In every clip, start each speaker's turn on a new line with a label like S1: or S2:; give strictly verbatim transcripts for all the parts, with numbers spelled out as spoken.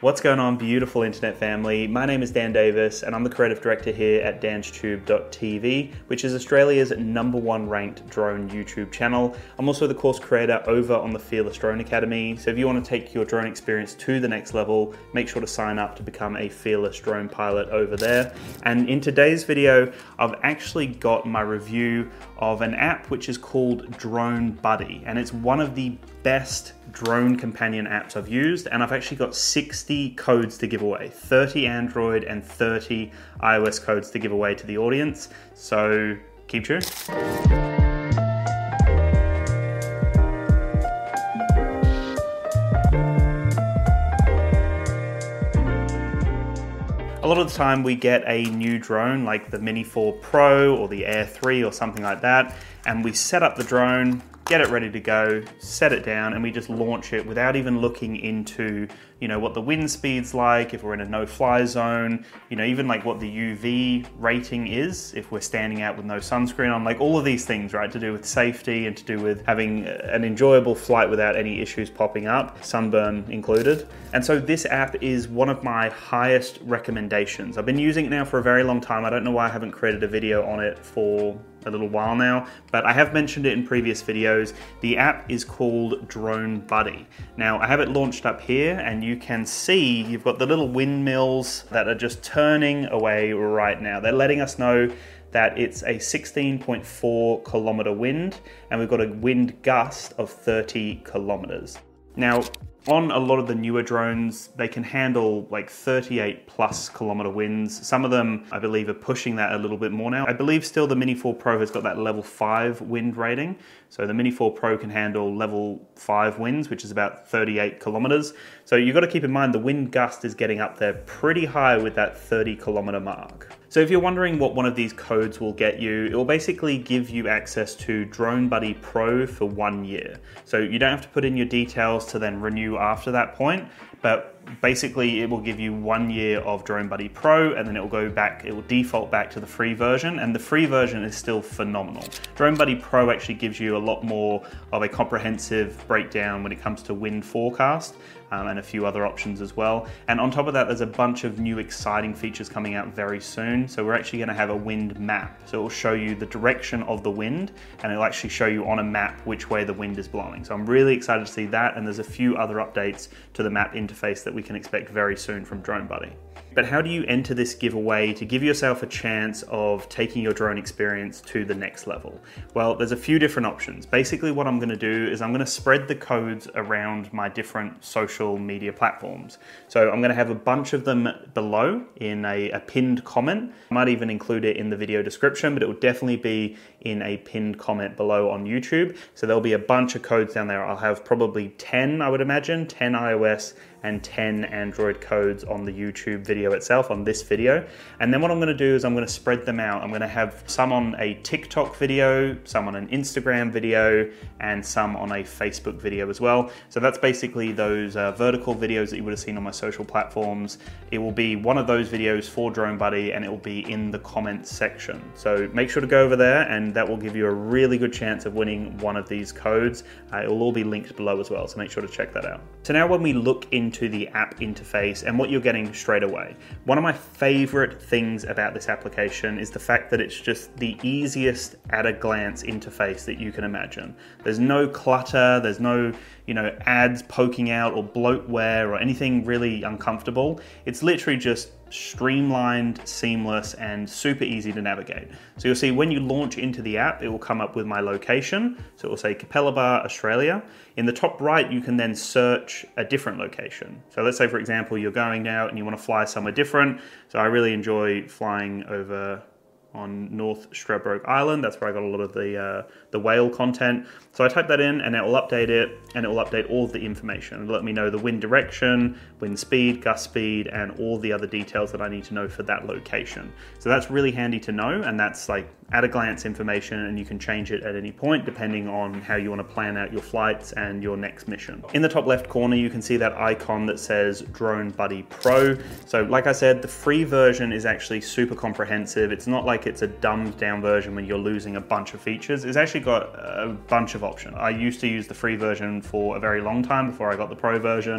S1: What's going on, beautiful internet family? My name is Dan Davis and I'm the creative director here at danstube dot t v, which is Australia's number one ranked drone YouTube channel. I'm also the course creator over on the Fearless Drone Academy, so if you want to take your drone experience to the next level, make sure to sign up to become a Fearless Drone Pilot over there. And in today's video, I've actually got my review of an app which is called Drone Buddy, and it's one of the best drone companion apps I've used, and I've actually got sixty codes to give away, thirty Android and thirty iOS codes to give away to the audience, so keep tuned. A lot of the time we get a new drone like the Mini four Pro or the Air three or something like that, and we set up the drone, get it ready to go, set it down, and we just launch it without even looking into, you know, what the wind speed's like, if we're in a no-fly zone, you know, even like what the U V rating is, if we're standing out with no sunscreen on, like all of these things, right, to do with safety and to do with having an enjoyable flight without any issues popping up, sunburn included. And so this app is one of my highest recommendations. I've been using it now for a very long time. I don't know why I haven't created a video on it for a little while now, but I have mentioned it in previous videos. The app is called Drone Buddy. Now I have it launched up here, and you can see you've got the little windmills that are just turning away right now. They're letting us know that it's a sixteen point four kilometer wind, and we've got a wind gust of thirty kilometers. Now, on a lot of the newer drones, they can handle like thirty-eight plus kilometer winds. Some of them, I believe, are pushing that a little bit more now. I believe still the Mini four Pro has got that level five wind rating. So the Mini four Pro can handle level five winds, which is about thirty-eight kilometers. So you've got to keep in mind the wind gust is getting up there pretty high with that thirty kilometer mark. So if you're wondering what one of these codes will get you, it will basically give you access to Drone Buddy Pro for one year. So you don't have to put in your details to then renew after that point, but basically it will give you one year of Drone Buddy Pro, and then it will go back, it will default back to the free version, and the free version is still phenomenal. Drone Buddy Pro actually gives you a lot more of a comprehensive breakdown when it comes to wind forecast, um, and a few other options as well. And on top of that, there's a bunch of new exciting features coming out very soon. So we're actually going to have a wind map. So it will show you the direction of the wind, and it'll actually show you on a map which way the wind is blowing. So I'm really excited to see that, and there's a few other updates to the map interface that we can expect very soon from Drone Buddy. But how do you enter this giveaway to give yourself a chance of taking your drone experience to the next level? Well, there's a few different options. Basically what I'm gonna do is I'm gonna spread the codes around my different social media platforms. So I'm gonna have a bunch of them below in a, a pinned comment. I might even include it in the video description, but it will definitely be in a pinned comment below on YouTube. So there'll be a bunch of codes down there. I'll have probably ten, I would imagine, ten iOS and ten Android codes on the YouTube video itself, on this video. And then what I'm gonna do is I'm gonna spread them out. I'm gonna have some on a TikTok video, some on an Instagram video, and some on a Facebook video as well. So that's basically those uh, vertical videos that you would have seen on my social platforms. It will be one of those videos for Drone Buddy, and it will be in the comments section. So make sure to go over there, and that will give you a really good chance of winning one of these codes. Uh, it will all be linked below as well, so make sure to check that out. So now when we look into to the app interface and what you're getting straight away. One of my favorite things about this application is the fact that it's just the easiest at a glance interface that you can imagine. There's no clutter, there's no, you know, ads poking out or bloatware or anything really uncomfortable. It's literally just streamlined, seamless, and super easy to navigate. So you'll see when you launch into the app, it will come up with my location. So it will say Capalaba, Australia. In the top right, you can then search a different location. So let's say, for example, you're going out and you want to fly somewhere different. So I really enjoy flying over on North Stradbroke Island. That's where I got a lot of the uh, the whale content. So I type that in, and it will update it, and it will update all of the information. It'll let me know the wind direction, wind speed, gust speed, and all the other details that I need to know for that location. So that's really handy to know, and that's like at a glance information, and you can change it at any point depending on how you want to plan out your flights and your next mission. In the top left corner, you can see that icon that says Drone Buddy Pro. So like I said, the free version is actually super comprehensive. It's not like it's a dumbed down version when you're losing a bunch of features. It's actually got a bunch of options. I used to use the free version for a very long time before I got the Pro version.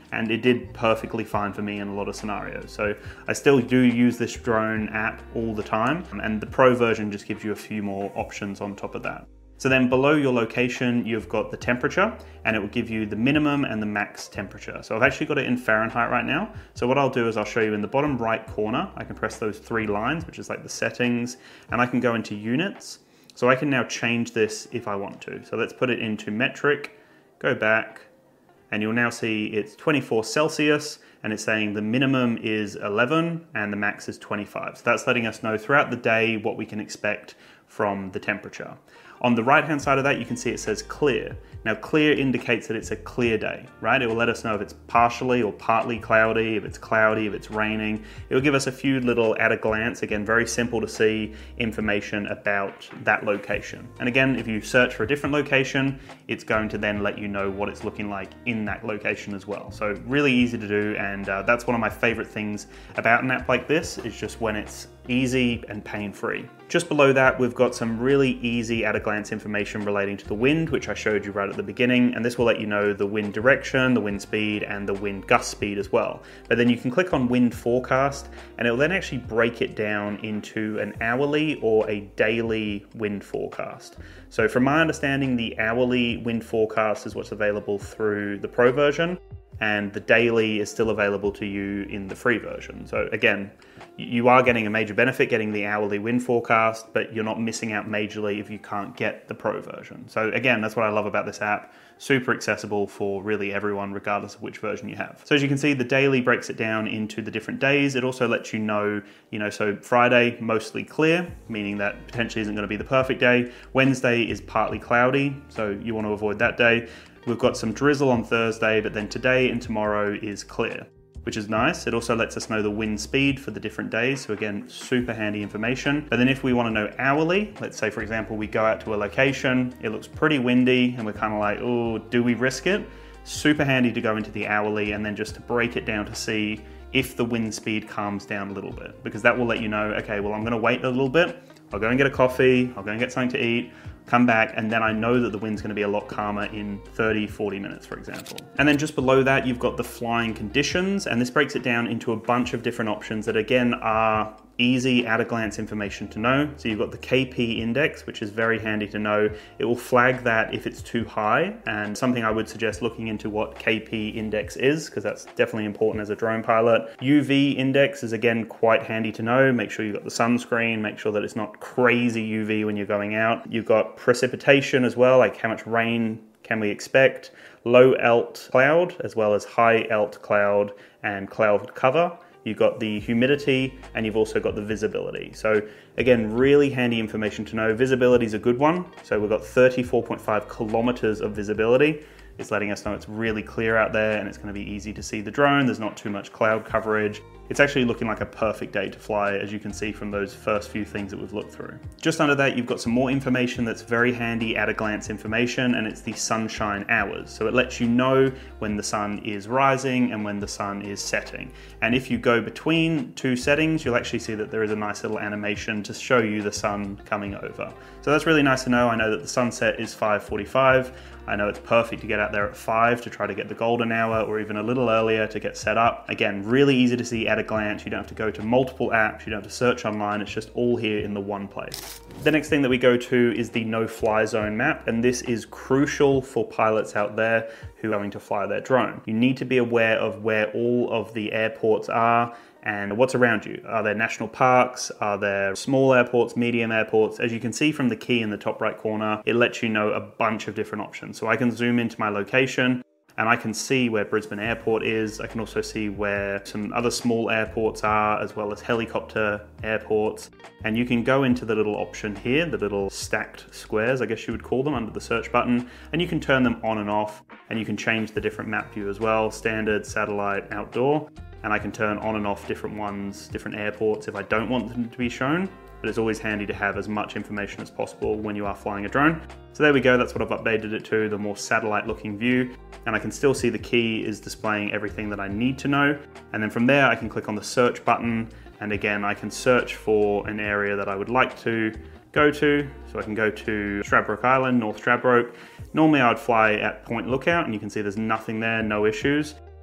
S1: and it did perfectly fine for me in a lot of scenarios. So I still do use this drone app all the time, and the Pro version just gives you a few more options on top of that. So then below your location, you've got the temperature, and it will give you the minimum and the max temperature. So I've actually got it in Fahrenheit right now. So what I'll do is I'll show you in the bottom right corner, I can press those three lines, which is like the settings, and I can go into units. So I can now change this if I want to. So let's put it into metric, go back, and you'll now see it's twenty-four Celsius, and it's saying the minimum is eleven and the max is twenty-five. So that's letting us know throughout the day what we can expect from the temperature. On the right hand side of that, you can see it says clear. Now clear indicates that it's a clear day, right? It will let us know if it's partially or partly cloudy, if it's cloudy, if it's raining. It will give us a few little at a glance, again, very simple to see information about that location. And again, if you search for a different location, it's going to then let you know what it's looking like in that location as well. So really easy to do, and uh, that's one of my favorite things about an app like this, is just when it's easy and pain-free. Just below that, we've got some really easy at-a-glance information relating to the wind, which I showed you right at the beginning, and this will let you know the wind direction, the wind speed, and the wind gust speed as well. But then you can click on wind forecast, and it will then actually break it down into an hourly or a daily wind forecast. So from my understanding, the hourly wind forecast is what's available through the Pro version, and the daily is still available to you in the free version. So again, you are getting a major benefit getting the hourly wind forecast, but you're not missing out majorly if you can't get the Pro version. So again, that's what I love about this app. Super accessible for really everyone, regardless of which version you have. So as you can see, the daily breaks it down into the different days. It also lets you know, you know, so Friday, mostly clear, meaning that potentially isn't gonna be the perfect day. Wednesday is partly cloudy, so you wanna avoid that day. We've got some drizzle on Thursday, but then today and tomorrow is clear, which is nice. It also lets us know the wind speed for the different days. So again, super handy information. But then if we want to know hourly, let's say for example, we go out to a location, it looks pretty windy and we're kind of like, oh, do we risk it? Super handy to go into the hourly and then just to break it down to see if the wind speed calms down a little bit, because that will let you know, okay, well, I'm going to wait a little bit. I'll go and get a coffee, I'll go and get something to eat, come back, and then I know that the wind's going to be a lot calmer in thirty, forty minutes, for example. And then just below that, you've got the flying conditions, and this breaks it down into a bunch of different options that again are easy at-a-glance information to know. So you've got the K P index, which is very handy to know. It will flag that if it's too high, and something I would suggest looking into what K P index is, because that's definitely important as a drone pilot. U V index is again quite handy to know. Make sure you've got the sunscreen, make sure that it's not crazy U V when you're going out. You've got precipitation as well, like how much rain can we expect, low alt cloud, as well as high alt cloud and cloud cover. You've got the humidity, and you've also got the visibility. So again, really handy information to know. Visibility is a good one. So we've got thirty-four point five kilometers of visibility. It's letting us know it's really clear out there and it's going to be easy to see the drone. There's not too much cloud coverage. It's actually looking like a perfect day to fly, as you can see from those first few things that we've looked through. Just under that, you've got some more information that's very handy at-a-glance information, and it's the sunshine hours. So it lets you know when the sun is rising and when the sun is setting. And if you go between two settings, you'll actually see that there is a nice little animation to show you the sun coming over. So that's really nice to know. I know that the sunset is five forty-five. I know it's perfect to get out there at five to try to get the golden hour, or even a little earlier to get set up. Again, really easy to see at a glance. You don't have to go to multiple apps, you don't have to search online, it's just all here in the one place. The next thing that we go to is the no-fly zone map, and this is crucial for pilots out there who are going to fly their drone. You need to be aware of where all of the airports are and what's around you. Are there national parks? Are there small airports, medium airports? As you can see from the key in the top right corner, it lets you know a bunch of different options. So I can zoom into my location and I can see where Brisbane Airport is. I can also see where some other small airports are, as well as helicopter airports. And you can go into the little option here, the little stacked squares, I guess you would call them, under the search button, and you can turn them on and off, and you can change the different map view as well, standard, satellite, outdoor. And I can turn on and off different ones, different airports if I don't want them to be shown, but it's always handy to have as much information as possible when you are flying a drone. So there we go, that's what I've updated it to, the more satellite looking view, and I can still see the key is displaying everything that I need to know. And then from there I can click on the search button, and again I can search for an area that I would like to go to. So I can go to Stradbroke Island, North Stradbroke. Normally I would fly at Point Lookout, and you can see there's nothing there, no issues.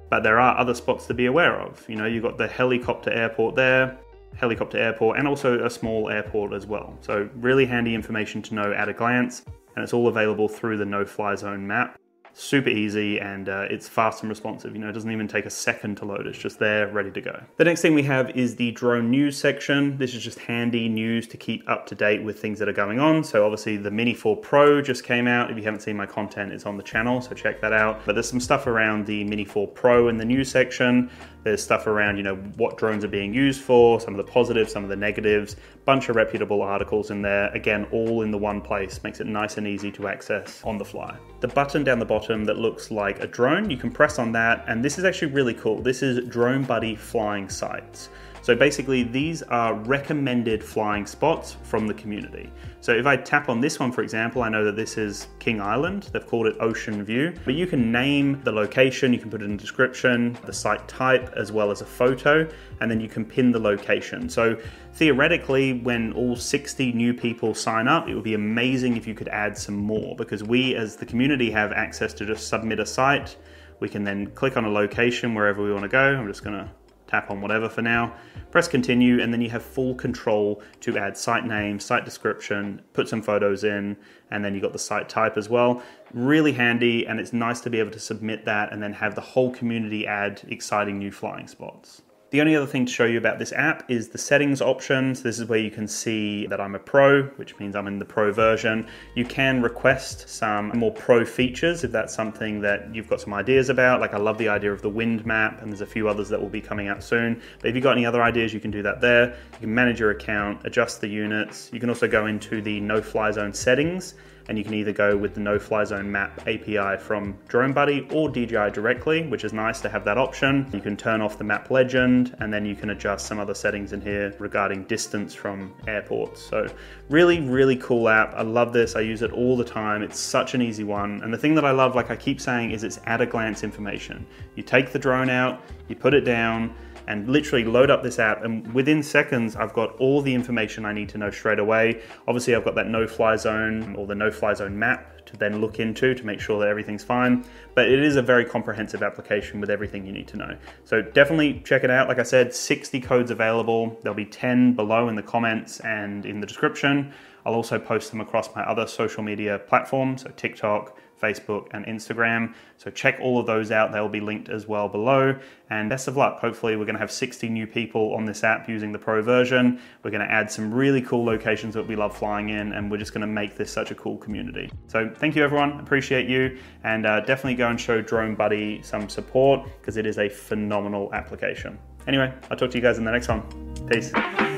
S1: But there are other spots to be aware of. You know, you've got the helicopter airport there, helicopter airport, and also a small airport as well. So really handy information to know at a glance, and it's all available through the no-fly zone map. Super easy, and uh, it's fast and responsive. You know, it doesn't even take a second to load. It's just there, ready to go. The next thing we have is the drone news section. This is just handy news to keep up to date with things that are going on. So obviously the Mini four Pro just came out. If you haven't seen my content, it's on the channel, so check that out. But there's some stuff around the Mini four Pro in the news section. There's stuff around, you know, what drones are being used for, some of the positives, some of the negatives, bunch of reputable articles in there. Again, all in the one place, makes it nice and easy to access on the fly. The button down the bottom that looks like a drone, you can press on that, and this is actually really cool. This is Drone Buddy flying sites. So basically these are recommended flying spots from the community. So if I tap on this one, for example, I know that this is King Island. They've called it Ocean View, but you can name the location, you can put it in the description, the site type, as well as a photo, and then you can pin the location. So theoretically, when all sixty new people sign up, it would be amazing if you could add some more, because we as the community have access to just submit a site. We can then click on a location wherever we want to go. I'm just gonna tap on whatever for now, press continue, and then you have full control to add site name, site description, put some photos in, and then you got the site type as well. Really handy, and it's nice to be able to submit that and then have the whole community add exciting new flying spots. The only other thing to show you about this app is the settings options. This is where you can see that I'm a pro, which means I'm in the pro version. You can request some more pro features if that's something that you've got some ideas about. Like I love the idea of the wind map, and there's a few others that will be coming out soon. But if you've got any other ideas, you can do that there. You can manage your account, adjust the units. You can also go into the no-fly zone settings, and you can either go with the no-fly zone map A P I from Drone Buddy or D J I directly, which is nice to have that option. You can turn off the map legend, and then you can adjust some other settings in here regarding distance from airports. So really, really cool app. I love this. I use it all the time. It's such an easy one. And the thing that I love, like I keep saying, is it's at a glance information. You take the drone out, you put it down, and literally load up this app, and within seconds I've got all the information I need to know straight away. Obviously I've got that no-fly zone or the no-fly zone map to then look into to make sure that everything's fine, but it is a very comprehensive application with everything you need to know. So definitely check it out. Like I said, sixty codes available. There'll be ten below in the comments and in the description. I'll also post them across my other social media platforms, so TikTok, Facebook, and Instagram. So check all of those out. They'll be linked as well below. And best of luck. Hopefully we're going to have sixty new people on this app using the pro version. We're going to add some really cool locations that we love flying in, and we're just going to make this such a cool community. So thank you everyone. Appreciate you. And uh, definitely go and show Drone Buddy some support, because it is a phenomenal application. Anyway, I'll talk to you guys in the next one. Peace.